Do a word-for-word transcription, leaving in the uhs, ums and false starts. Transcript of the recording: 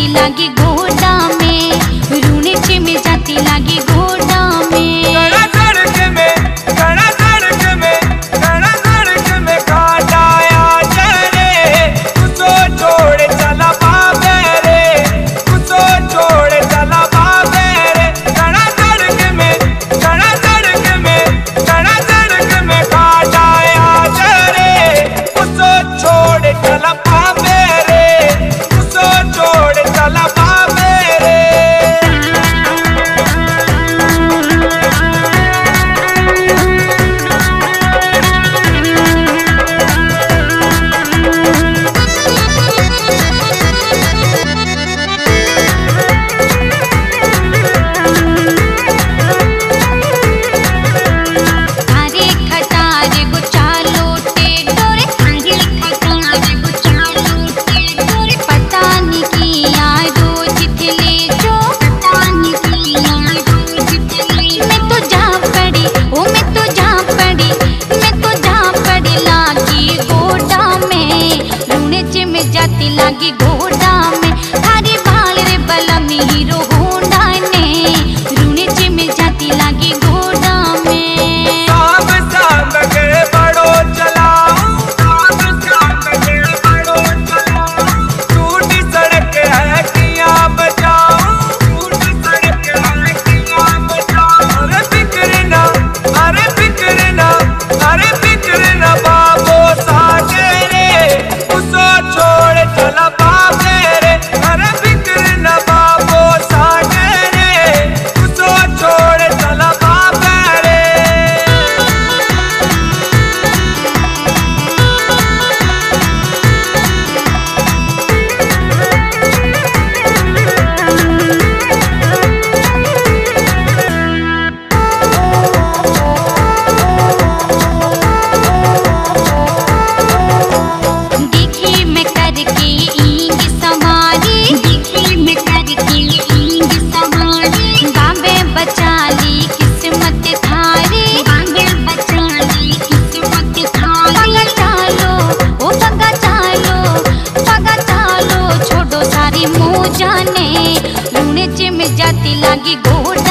लागी घोड़ा में, रूने चिम जाती लागी घोड़ा में। कड़ा सड़क में, कड़ा सड़क में, कड़ा सड़क में काटा आ चले, कुछो छोड़ चला बाबे रे, कुछो छोड़ चला बाबे रे। कड़ा सड़क में, कड़ा सड़क में, कड़ा सड़क में काटा आ चले, कुछो छोड़ चला बाबे रे, कुछो छोड़ चला बाबे रे। थारे खटारे को चालो टेडोरे, थारे खटारे को चालो टेडोरे। पता नहीं किया रोज थिले जो, पता नहीं किया रोज थिले। मैं तो जा पड़ी, ओ मैं तो जा पड़ी, मैं तो जा पड़ी लागी घोड़ा में, रूने चिम जाती लागी घोड़ा में। थारे बाल रे बलमी हीरो होंडा ने, रूने चिम जाती लागी घोड़ा में। शाम शाम के बड़ो चलाऊं, शाम शाम के बड़ो चलाऊं, टूटी सड़क है किया बचाऊं, टूटी सड़क है किया बचाऊं। अरे फिक्र ना, अरे फिक्र ना, अरे फिक्र ना बाबो सागे रे, उसो छोड़ चला बाबे रे। अरे फिक्र ना बाबो सागे रे, उसो छोड़ चला बाबे रे। देखी मैं करके ईंग सवारी, देखी मैं करके ईंग सवारी। बाबे बचा ली किस्मत थारी, बाबे बचा ली किस्मत थारी। पगा चालो, ओ पगा चालो, पगा चालो, छोड़ो सारी मोह जाने, रूने चिम जाती लागी घोड़ा